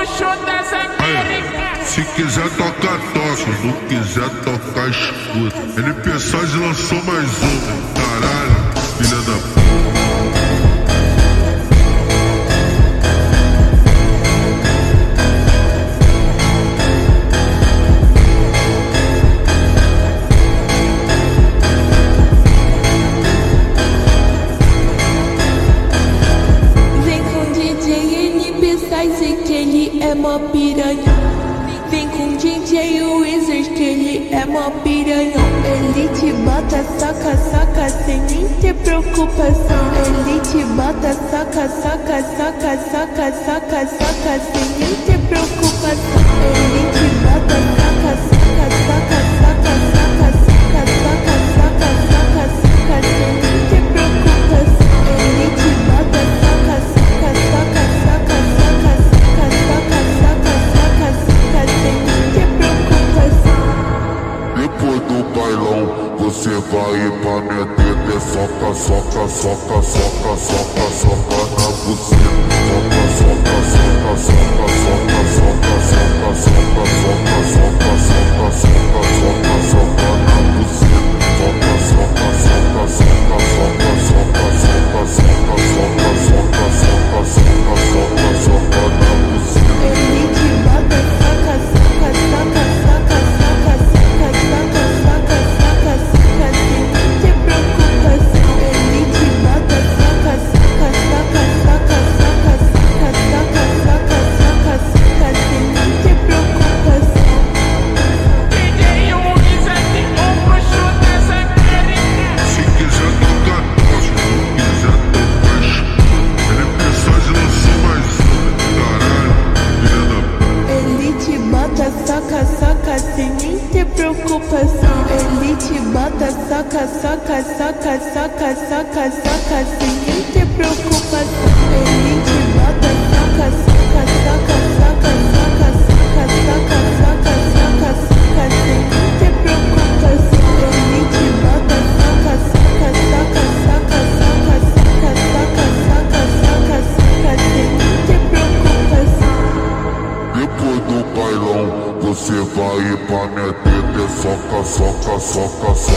puxo das Américas. Se quiser tocar, toca, se não quiser tocar, escuta. NP Soz lançou mais uma, caralho, filha da puta. Que ele é mó piranha. Vem com DJ Wizard que ele é mó piranha. Ele te bota, saca, saca, sem nem ter preocupação. Ele te bota, saca, saca, saca, saca, saca, saca, sem nem ter preocupação. Ele te bota, saca, saca, saca, saca, saca, saca, saca, saca, saca, saca, sem nem ter preocupação. Ele te bota, saca, saca, saca, saca, depois do bailão, você vai pra minha teta, soca, soca, soca, soca, soca, soca na buceta. Soca, soca, soca, soca, soca, soca, soca, soca, soca, soca, soca, soca, soca na buceta. Soca, soca, soca, soca, soca, soca, soca, soca, soca, soca, soca, soca, soca, soca na buceta. Ele te bota, saca, saca, saca, saca, saca, saca, saca, saca, saca, saca, sem nem ter preocupação. Ele te bota, saca, saca, saca, saca, saca, saca, saca, saca, saca, saca, sem nem ter preocupação. DJ Wizard, o puxo das Américas. Se quiser tocar, toca, se não quiser tocar, escuta. NP Soz lançou mais uma, caralho, filha da puta. Ele te bota, saca, saca, sem nem ter preocupação. Ele te bota, saca, saca, saca, saca, saca, saca, sem nem ter preocupação. Ele te bota, saca, saca, saca, saca, saca, saca, saca, saca, saca, saca, sem nem ter preocupação. Ele te bota, saca, saca, saca, saca, saca, saca, saca, saca, saca, saca, sem nem ter preocupação. Depois do bailão, você vai pra minha teta, soca, soca, soca, soca.